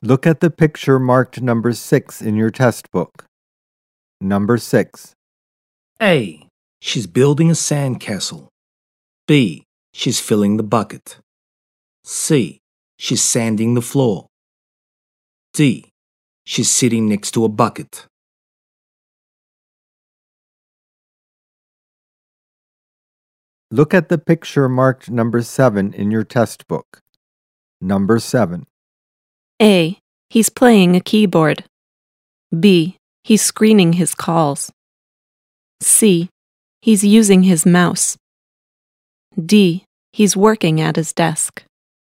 Look at the picture marked number 6 in your test book. Number 6. A. She's building a sandcastle. B. She's filling the bucket. C. She's sanding the floor. D. She's sitting next to a bucket. Look at the picture marked number 7 in your test book. Number 7. A. He's playing a keyboard. B. He's screening his calls. C. He's using his mouse. D. He's working at his desk.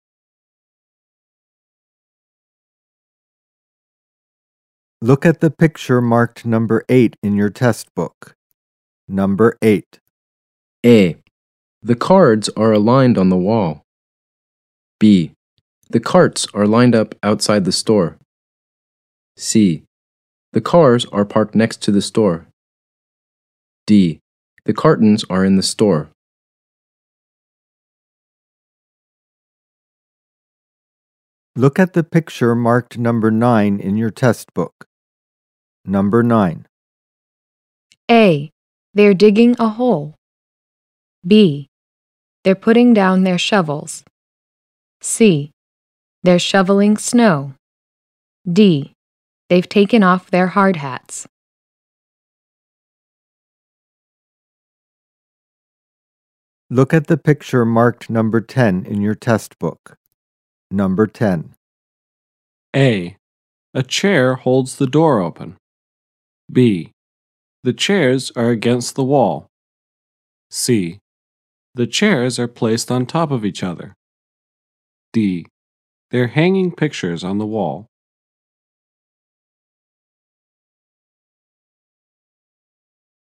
Look at the picture marked number 8 in your test book. Number 8. A. The cards are aligned on the wall. B. The carts are lined up outside the store. C. The cars are parked next to the store. D. The cartons are in the store. Look at the picture marked number 9 in your test book. Number 9. A. They're digging a hole. B. They're putting down their shovels. C. They're shoveling snow. D. They've taken off their hard hats. Look at the picture marked number 10 in your test book. Number 10. A. A chair holds the door open. B. The chairs are against the wall. C. The chairs are placed on top of each other. D. They're hanging pictures on the wall.